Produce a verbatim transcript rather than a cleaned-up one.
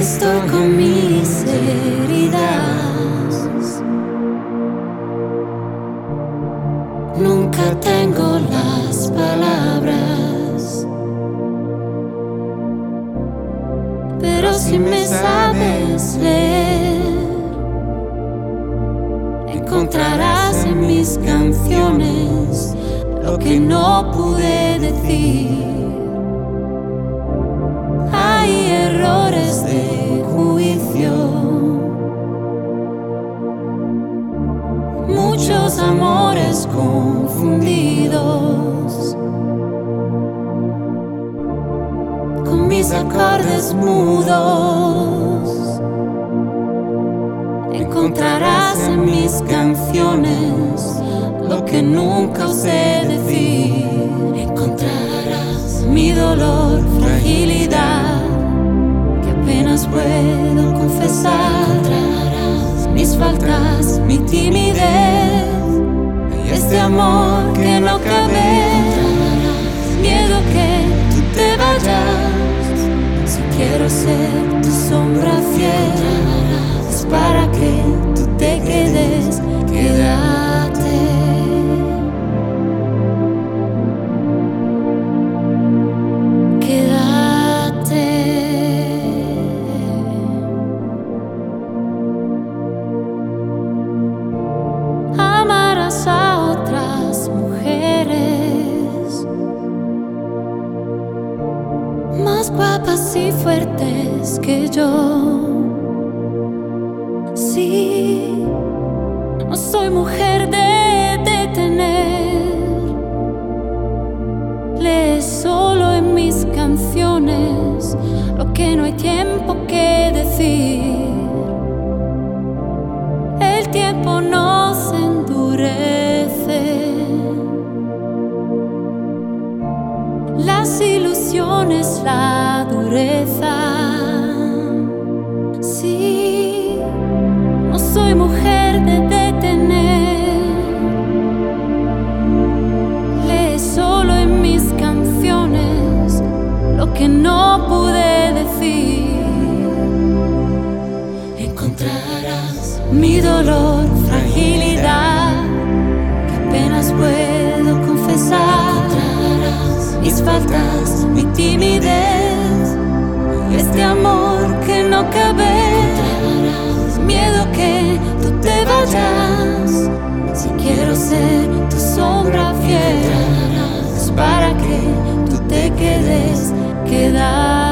estoy con mis heridas. Nunca tengo las palabras, pero si me sabes leer, encontrarás en mis canciones lo que no pude decir. Hay errores de juicio, muchos amores confundidos, con mis acordes mudos. Encontrarás en mis canciones lo que nunca osé decir. Encontrarás mi dolor, fragilidad, que apenas puedo confesar. Encontrarás mis faltas, mi timidez, y este amor que no cabe. Miedo que tú te vayas, si quiero ser tu sombra fiel, es para que tú te quedes, quédate. Quédate. Amarás a otras mujeres más guapas y fuertes que yo. Sí, no soy mujer de detener. Lee solo en mis canciones lo que no hay tiempo que decir. El tiempo nos endurece, las ilusiones, la dureza. Sí, no soy mujer de detener. Lee solo en mis canciones lo que no pude decir. Encontrarás mi dolor, fragilidad, que apenas puedo confesar. Encontrarás mis faltas, mi timidez, y este amor que no cabe. Miedo que tú te vayas, si quiero ser tu sombra fiel, es para que tú te quedes, quedar.